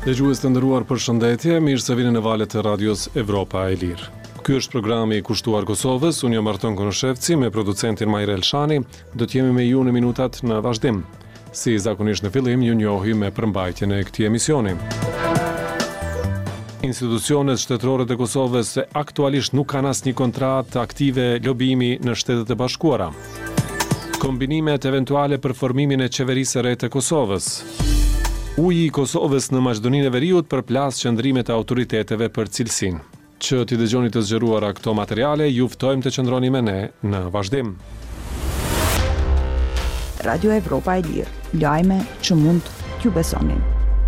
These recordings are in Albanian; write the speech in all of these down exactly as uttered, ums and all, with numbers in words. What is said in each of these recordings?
Dëgjues të nderuar, përshëndetje, mirë se vini në valët e radios Evropa e Lirë. Ky është programi i kushtuar Kosovës, unë jam Arton Konoshevci me producentin Majrel Shani, do të jemi me ju në minutat në vazhdim. Si zakonisht në fillim, ju njohi me përmbajtjen e këtij emisioni. Institucionet shtetërore të Kosovës aktualisht nuk kanë asnjë kontratë aktive lobimi në Shtetet e Bashkuara. Kombinimet eventuale për formimin e qeverisë së re të Kosovës. Uji i Kosovës në Maqedoninë e Veriut përplas qëndrimet e autoriteteve për cilësinë. Që t'i dëgjoni të zgjeruara këto materiale, ju ftojmë të qëndroni me ne në vazhdim. Radio Evropa e Lirë, lajme që mund t'ju besonin.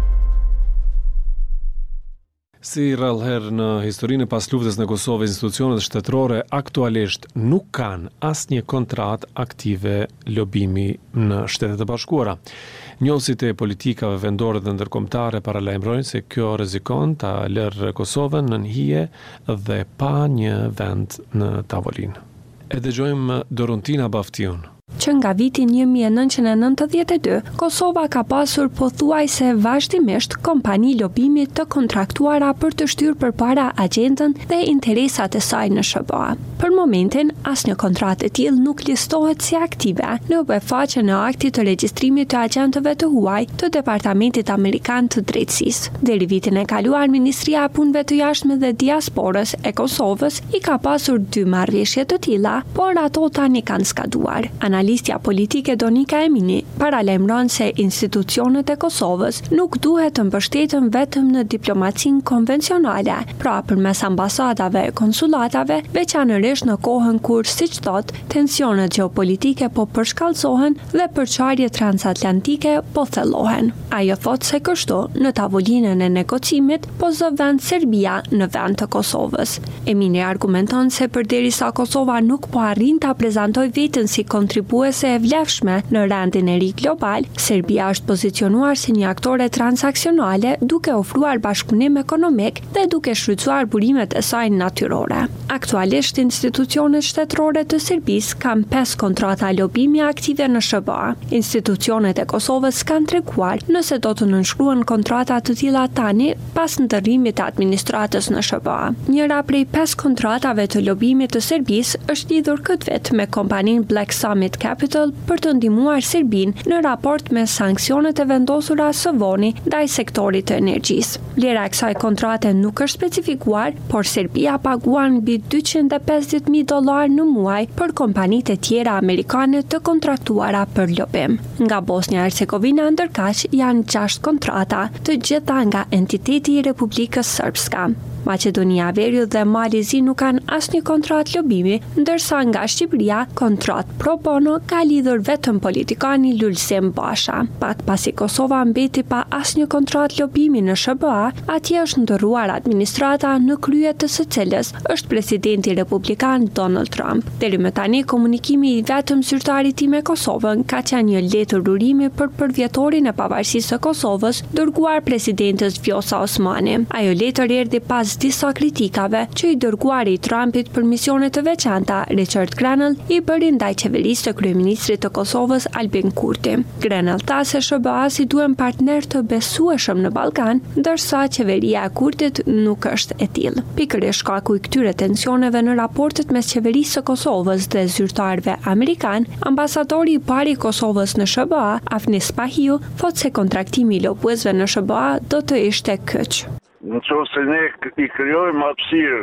Si rrallëherë në historinë pas luftës në Kosovë, institucionet shtetërore aktualisht nuk kanë asnjë kontratë aktive lobimi në Shtetet e Bashkuara. Njësit e politikave vendore dhe ndërkombëtare paralajmërojnë se kjo rrezikon ta lërë Kosovën në nhije dhe pa një vend në tavolinë. E dëgjojmë Dorontina Baftion. Që nga viti një mijë e nëntëqind e nëntëdhjetë e dy, Kosova ka pasur pothuajse vazhdimisht kompani lobimi të kontraktuara për të shtyrë përpara agjendën dhe interesat e saj në S B A. Për momentin, asnjë kontratë e tillë nuk listohet si aktive në befaqen e aktit të regjistrimit të agjentëve të huaj të Departamentit Amerikan të Drejtësisë. Deri vitin e kaluar, Ministria e Punëve të Jashtme dhe Diasporës e Kosovës i ka pasur dy marrëveshje të tilla, por ato tani kanë skaduar. Analistja politike Donika Emini paralajmëron se institucionet e Kosovës nuk duhet të mbështeten vetëm në diplomacinë konvencionale, pra përmes ambasadave e konsulatave, veçanërisht në kohën kur, siç thot, tensionet gjeopolitike po përshkallëzohen dhe përçarjet transatlantike po thellohen. Ajo thot se kështu, në tavolinën e negocimit po zë vend Serbia në vend të Kosovës. Emini argumenton se përderisa Kosova nuk po arrin ta prezantojë veten si kontribuese e vlefshme në rendin e ri global, Serbia është pozicionuar si një aktore transaksionale duke ofruar bashkëpunim ekonomik dhe duke shfrytzuar burimet e saj natyrore. Aktualisht institucionet shtetërore të Serbisë kanë pesë kontrata lobimi aktive në S B A. Institucionet e Kosovës kanë treguar nëse do të nënshkruan kontrata të tilla tani pas ndërrimit të administratës në S B A. Njëra prej pesë kontratave të lobimit të Serbisë është lidhur këtë vit me kompaninë Black Summit Capital për të ndihmuar Serbinë në raport me sanksionet e vendosura së voni ndaj sektorit të energjisë. Vlera e kësaj kontrate nuk është specifikuar, por Serbia paguan mbi dyqind e pesëdhjetë mijë dollar në muaj për kompanitë e tjera amerikane të kontraktuara për lobim. Nga Bosnia e Hercegovina ndërkaq janë gjashtë kontrata, të gjitha nga entiteti i Republikës Srpska. Maqedonia e Veriut dhe Mali Zi nuk kanë asnjë kontratë lobimi, ndërsa nga Shqipëria kontratë pro bono ka lidhur vetëm politikani Lulzim Basha. Pak pasi Kosova mbeti pa asnjë kontratë lobimi në S B A, atje është ndërruar administrata në krye të së cilës është presidenti republikan Donald Trump. Deri më tani komunikimi i vetëm zyrtarit tim me Kosovën ka qenë një letër urimi për përvjetorin e pavarësisë së Kosovës dërguar presidentes Vjosa Osmani. Ajo letër erdhi pas disa kritikave që i dërguari i Trumpit për misione të veçanta, Richard Grenell i bëri ndaj qeverisë të kryeministrit të Kosovës Albin Kurti. Grenell tha se S B A si duhen partner të besueshëm në Ballkan, ndërsa qeveria e Kurtit nuk është e tillë. Pikërisht shkaku i këtyre tensioneve në raportet mes qeverisë së Kosovës dhe zyrtarëve amerikan, ambasadori i parë i Kosovës në S B A, Afnis Pahiu, thot se kontraktimi i lobuesve në S B A do të ishte kyç. Në qoftë se ne i krijojmë hapësirë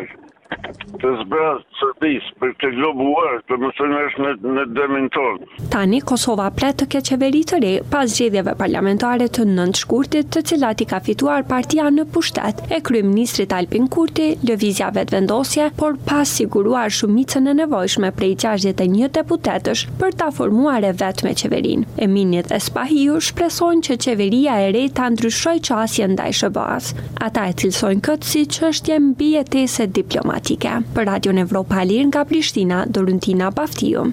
të zbrazë Serbisë për të globuar, të mos është në, në dëmin tonë. Tani Kosova pret të ketë qeveri të re pas zgjedhjeve parlamentare të nëntë shkurtit, të cilat i ka fituar partia në pushtet e kryeministrit Albin Kurti, lëvizja vetëvendosje, por pas siguruar shumicën e nevojshme prej gjashtëdhjetë e një deputetësh për ta formuar e vetë me qeverinë. Eminit dhe Spahiu shpresojnë që qeveria e re ta ndryshojë qasjen ndaj S B A-s. Ata e cilësojnë këtë si çështje mbi jetese diplomatike. Për Radion Evropa e Lirë nga Prishtina, Dorontina Baftiu.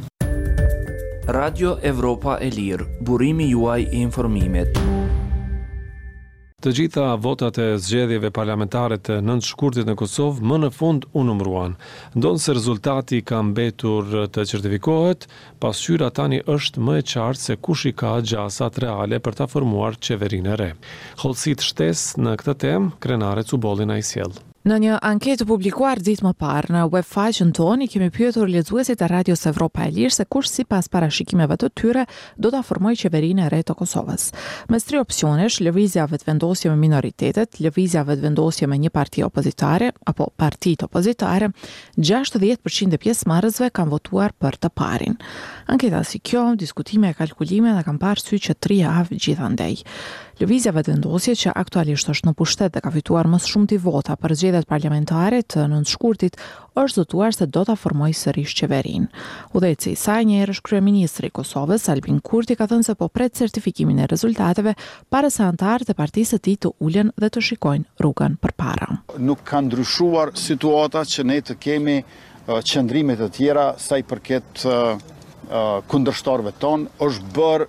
Radio Evropa e Lirë, burimi juaj i informimit. Të gjitha votat e zgjedhjeve parlamentare të nëntë shkurtit në Kosovë më në fund u numëruan. Ndonë se rezultati ka mbetur të certifikohet, pasqyra tani është më e qartë se kush i ka gjasat reale për ta formuar qeverinë e re. Hollësit shtesë në këtë temë, krenare Cubollin ai sjell. Në një anketë publikuar ditë më parë në web faqen tonë, kemi pyetur lexuesit e Radios Evropa e Lirë se kush sipas parashikimeve të tyre do ta formojë qeverinë e re të Kosovës. Mes tre opsionesh, lëvizja vetëvendosje me minoritetet, lëvizja vetëvendosje me një parti opozitare apo partitë opozitare, gjashtëdhjetë përqind e pjesëmarrësve kanë votuar për të parin. Anketa si kjo, diskutime e kalkulime dhe kanë parë sy që tri javë gjithandej. Lëvizja vetëvendosje që aktualisht është në pushtet dhe ka fituar më shumë ti vota për zgjedhjet parlamentare të nëntë shkurtit, është zotuar se do ta formojë sërish qeverinë. Udhëheci i saj, një herësh kryeministri i Kosovës, Albin Kurti, ka thënë se po pret certifikimin e rezultateve para se anëtarët e partisë së tij të ulen dhe të shikojnë rrugën përpara. Nuk ka ndryshuar situata që ne të kemi uh, qëndrime të tjera sa i përket uh, uh, kundërshtarëve tonë, është bërë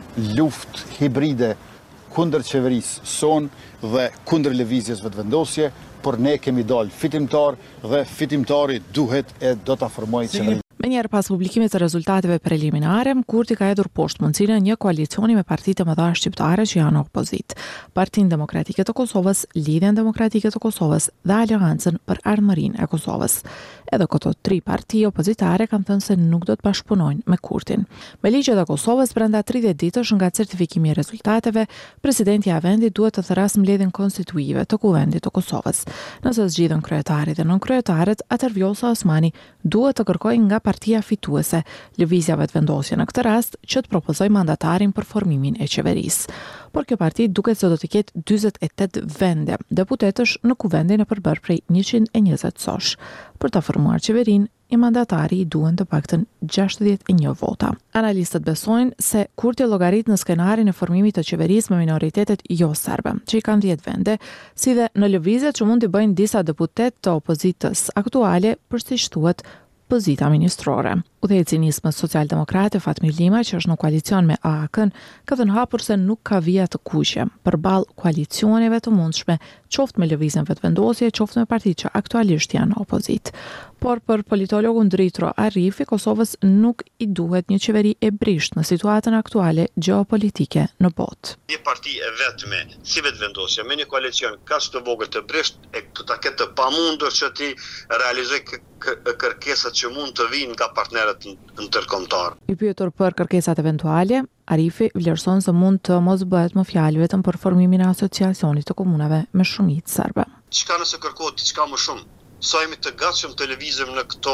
luftë hibride kundër qeverisë son dhe kundër lëvizjes vetëvendosje, por ne kemi dalë fitimtar dhe fitimtari duhet e do ta formojë qeverinë. Me njerë pas publikimit të rezultateve preliminare, Kurti ka hedhur poshtë mundësinë një koalicioni me partitë e mëdha shqiptare që janë opozit. Partinë Demokratike të Kosovës, Lidhjen Demokratike të Kosovës dhe Aleancën për Ardhmërinë e Kosovës. Edhe këto tri parti opozitare kanë thënë se nuk do të bashkëpunojnë me Kurtin. Me ligjet e Kosovës, brenda tridhjetë ditësh nga certifikimi i rezultateve, presidenti i vendit duhet të thërasë mbledhjen konstituive të Kuvendit të Kosovës. Nëse zgjidhen kryetarit dhe nënkryetaret, atëherë Vjosa Osmani duhet të kërkojë nga partia fituese, lëvizja vetëvendosje në këtë rast, që të propozojë mandatarin për formimin e qeverisë. Por kjo parti duket se do të ketë dyzet e tetë vende, deputetësh në kuvendin e përbërë prej njëqind e njëzet sosh. Për ta formuar qeverinë, i mandatari i duhen të paktën gjashtëdhjetë e një vota. Analistët besojnë se Kurti llogarit në skenarin e formimit të qeverisë me minoritetet jo serbe, që i kanë dhjetë vende, si dhe në lëvizjet që mund të bëjnë disa deputet të opozitës aktuale, për siç thuhet pozita ministrore. Udhëheci i nismës socialdemokrate Fatmir Lima, që është në koalicion me A A K-n, ka thënë hapur se nuk ka vija të kuqe përballë koalicioneve të mundshme, qoftë me lëvizjen vetëvendosje, qoftë me partitë që aktualisht janë në opozit. Por për politologun Dritro Arifi, Kosovës nuk i duhet një qeveri e brisht në situatën aktuale gjeopolitike në botë. Një parti e vetme, si vetëvendosje, me një koalicion kaq të vogël të brisht, e të ta ketë të pamundur që ti realizoj kërkesat që mund të vinë nga partnerët ndërkombëtar. I pyetur për kërkesat eventuale, Arifi vlerëson se mund të mos bëhet më fjalë vetëm për formimin e asociacionit të komunave me shumicë serbe. Çka nëse kërkohet diçka më shumë? Sa jemi të gatshëm të lëvizim në këto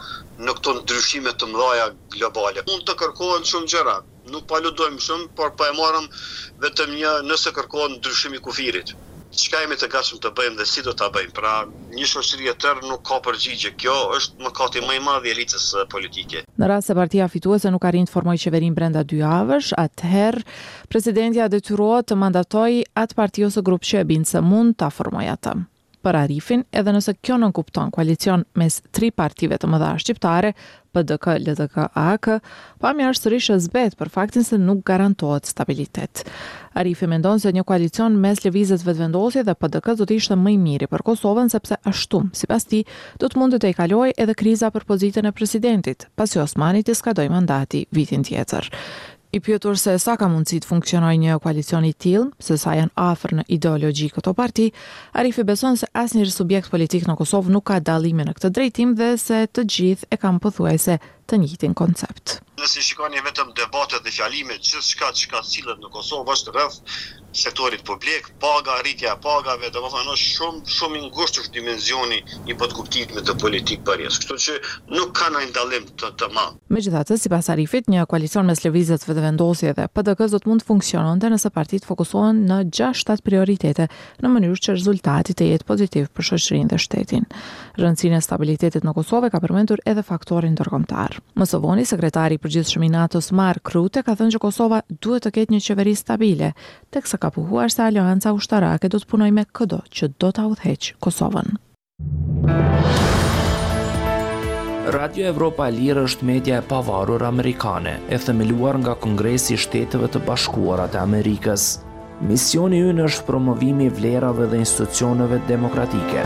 në këto ndryshime të mëdha globale. Mund të kërkohen shumë gjëra. Nuk po aludojmë shumë, por po e marrëm vetëm një nëse kërkohet ndryshimi i kufirit. Çka jemi të gatshëm të bëjmë dhe si do ta bëjmë. Pra, një shoqëri e tërë nuk ka përgjigje. Kjo është mëkati më i madh i elitës politike. Në rast se partia fituese nuk arrin të formojë qeverinë brenda dy javësh, atëherë presidentja detyrohet të mandatojë atë parti ose grup që e bin se mund ta formojë atë. Për Arifin, edhe nëse kjo nënkupton koalicion mes tri partive të mëdha shqiptare, P D K, L D K, A A K, pamja është sërish e zbet për faktin se nuk garantohet stabilitet. Arifi mendon se një koalicion mes lëvizjes vetëvendosje dhe P D K do të ishte më i miri për Kosovën, sepse ashtu, sipas tij, do të mundte të kalojë edhe kriza për pozitën e presidentit, pasi Osmani të skadoi mandati vitin tjetër. I pyetur se sa ka mundësi të funksionojë një koalicion i tillë, se sa janë afër në ideologji këto parti, Arifi beson se asnjë subjekt politik në Kosovë nuk ka dallime në këtë drejtim dhe se të gjithë e kanë pothuajse të njëjtin koncept. Nëse shikoni vetëm debatet dhe fjalimet, gjithçka që ka sillet në Kosovë është rreth sektorit publik, paga, rritja e pagave, domethënë është shumë shumë i ngushtë dimensioni i podkuptimit të politikë bërjes. Kështu që nuk ka ndonjë dallim të, të madh. Megjithatë, sipas Arifit, një koalicion mes lëvizjes vetëvendosje dhe P D K-s do të mund të funksiononte nëse partitë fokusohen në gjashtë shtat prioritete në mënyrë që rezultati të jetë pozitiv për shoqërinë dhe shtetin. Rëndësinë e stabilitetit në Kosovë ka përmendur edhe faktorin ndërkombëtar. Më së voni, sekretari i përgjithshëm i NATO-s Mark Rutte ka thënë që Kosova duhet të ketë një qeveri stabile, teksa ka pohuar se aleanca ushtarake do të punojë me kudo që do ta udhëheqë Kosovën. Radio Evropa e Lirë është media e pavarur amerikane, e themeluar nga Kongresi i Shteteve të Bashkuara të Amerikës. Misioni ynë është promovimi i vlerave dhe institucioneve demokratike.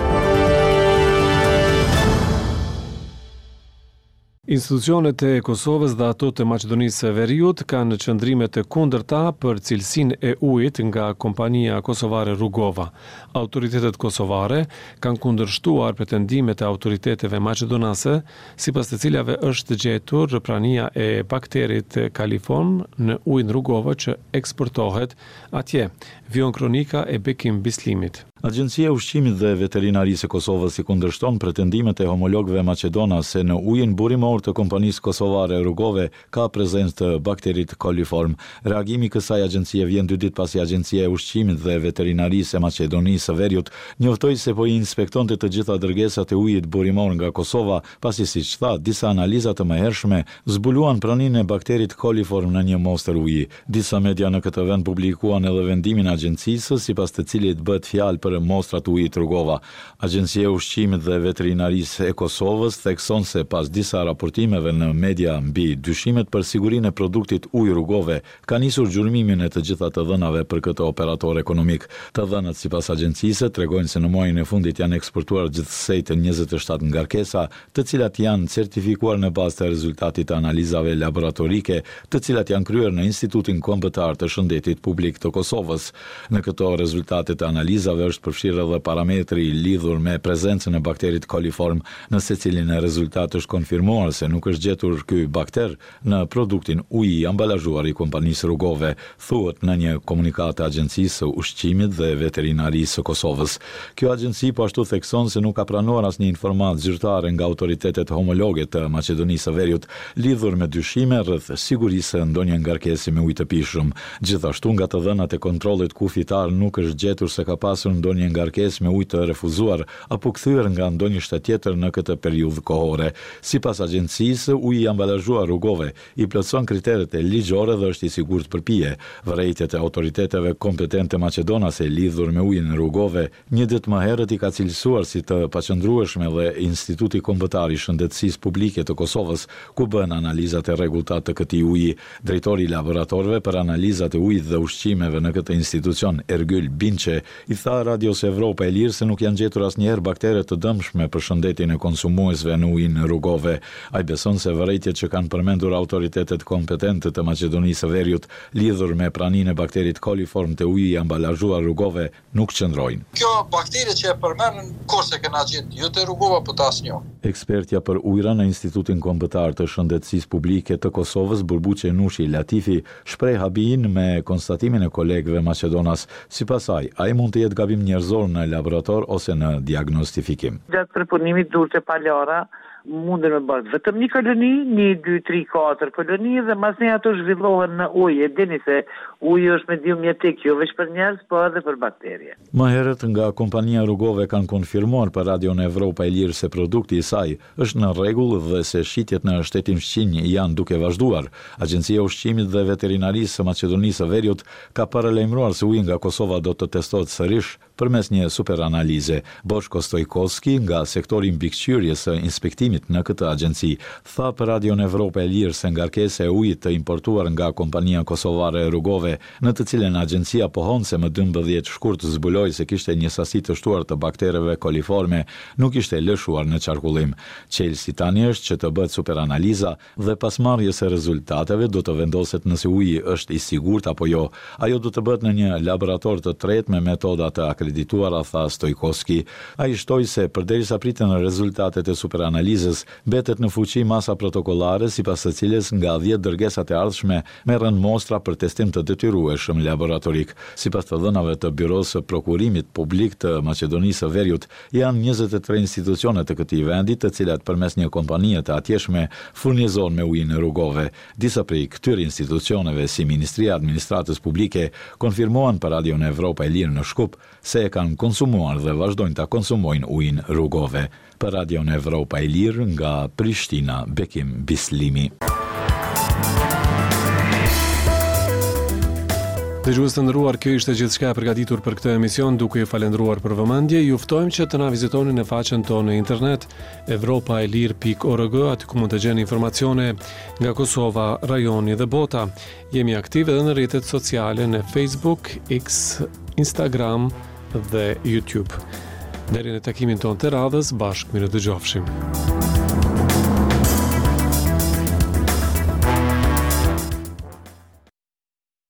Institucionet e Kosovës dhe ato të Maqedonisë së Veriut kanë qëndrime të kundërta për cilësinë e ujit nga kompania kosovare Rugova. Autoritetet kosovare kanë kundërshtuar pretendimet e autoriteteve maqedonase, sipas të cilave është gjetur prania e bakterit kaliform në ujin Rugova që eksportohet atje. Vion kronika e Bekim Bislimit. Agjencia e Ushqimit dhe Veterinarisë e Kosovës i kundërshton pretendimet e homologëve maqedona se në ujin burimor të kompanisë kosovare Rugove ka prezencë të bakterit koliform. Reagimi kësaj agjencie vjen dy ditë pasi Agjencia e Ushqimit dhe Veterinarisë e Maqedonisë së Veriut njoftoi se po i inspektonte të gjitha dërgesat e ujit burimor nga Kosova, pasi siç tha, disa analiza të mëhershme zbuluan praninë e bakterit koliform në një mostër uji. Disa media në këtë vend publikuan edhe vendimin e agjencisë, sipas të cilit bëhet fjalë për mostrat ujit Rugova. Agjencia e Ushqimit dhe Veterinarisë e Kosovës thekson se pas disa raportimeve në media mbi dyshimet për sigurinë e produktit ujë Rugove, ka nisur gjurmimin e të gjitha të dhënave për këtë operator ekonomik. Të dhënat sipas agjencisë tregojnë se në muajin e fundit janë eksportuar gjithsej të njëzet e shtatë ngarkesa, të cilat janë certifikuar në bazë të rezultatit të analizave laboratorike, të cilat janë kryer në Institutin Kombëtar të Shëndetit Publik të Kosovës. Në këto rezultate të analizave është përfshirë edhe parametri lidhur me prezencën e bakterit koliform, në secilin e rezultat është konfirmuar se nuk është gjetur ky bakter në produktin uji ambalazhuar i kompanisë Rugove, thuhet në një komunikat të Agjencisë së Ushqimit dhe Veterinarisë së Kosovës. Kjo agjenci po ashtu thekson se nuk ka pranuar asnjë informatë zyrtare nga autoritetet homologe të Maqedonisë së Veriut lidhur me dyshime rreth sigurisë së ndonjë ngarkese me ujë të pishëm. Gjithashtu nga të dhënat e kontrollit kufitar nuk është gjetur se ka pasur ndonjë ngarkesë me ujë të refuzuar apo kthyer nga ndonjë shtet tjetër në këtë periudhë kohore. Sipas agjencisë, uji i ambalazhuar Rugove i plotson kriteret e ligjore dhe është i sigurt për pije. Vërejtjet e autoriteteve kompetente maqedonase lidhur me ujin Rugove një ditë më herët i ka cilësuar si të paqëndrueshme dhe Instituti Kombëtar i Shëndetësisë Publike të Kosovës, ku bën analizat e rregulta të këtij uji. Drejtori i laboratorëve për analizat e ujit dhe ushqimeve në këtë institucion, Ergyl Binçe, i tha Radios Evropa e Lirë se nuk janë gjetur asnjëherë baktere të dëmshme për shëndetin e konsumuesve në ujin Rugove. Ai beson se vërejtjet që kanë përmendur autoritetet kompetente të Maqedonisë së Veriut lidhur me praninë e bakterit koliform të uji i ambalazhuar Rugove nuk qëndrojnë. Kjo bakteri që e përmendën kurse kena gjetë jo te Rugova po të asnjë. Ekspertja për ujra në Institutin Kombëtar të Shëndetësisë Publike të Kosovës, Burbuçe Nushi Latifi, shpreh habin me konstatimin e kolegëve maqedonas. Sipas saj, ai mund të jetë gabim njerëzor në laborator ose në diagnostifikim. Gjatë përpunimit durët e palara mundën me bërë vetëm një koloni, një, dy, tri, katër koloni dhe mas një ato zhvillohen në ujë. E dini se uji është medium mjetik, jo veç për njerëz, po edhe për bakterie. Më herët nga kompania Rugove kanë konfirmuar për Radion Evropa e Lirë se produkti i saj është në rregull dhe se shitjet në shtetin fqinj janë duke vazhduar. Agjencia e Ushqimit dhe Veterinarisë së Maqedonisë së Veriut ka paralajmëruar se uji nga Kosova do të testohet sërish përmes një superanalize. Boshko Stojkovski nga sektori mbikëqyrjes së inspektimit në këtë agjenci tha për Radion Evropa e Lirë se ngarkesa e ujit të importuar nga kompania kosovare Rugove, në të cilën agjencia pohon se më dymbëdhjetë shkurt zbuloi se kishte një sasi të shtuar të baktereve koliforme, nuk ishte lëshuar në qarkullim. Çelësi tani është që të bëhet superanaliza dhe pas marrjes së rezultateve do të vendoset nëse uji është i sigurt apo jo. Ajo do të bëhet në një laborator të tretë me metoda të akredituara, tha Stojkovski. Ai shtoi se përderisa priten rezultatet e superanalizës, mbetet në fuqi masa protokollare sipas së cilës nga dhjetë dërgesat e ardhshme merren mostra për testim të detyrueshëm laboratorik. Sipas të dhënave të Byrosë së Prokurimit Publik të Maqedonisë së Veriut, janë njëzet e tre institucione të këtij vendi, të cilat përmes një kompanie të atjeshme furnizon me ujin Rugove. Disa prej këtyre institucioneve, si Ministria e Administratës Publike, konfirmuan për Radion Evropa e Lirë në Shkup se e kanë konsumuar dhe vazhdojnë ta konsumojnë ujin Rugove. Për Radion Evropa e Lirë nga Prishtina, Bekim Bislimi. Dëgjues të nderuar, kjo ishte gjithçka e përgatitur për këtë emision, duke ju falendruar për vëmendje. Ju ftojmë që të na vizitoni në faqen tonë në internet europa e lir pikë org, aty ku mund të gjeni informacione nga Kosova, rajoni dhe bota. Jemi aktiv edhe në rrjetet sociale në Facebook, X, Instagram dhe YouTube. Deri në takimin tonë të radhës, bashkë mirë dëgjofshim.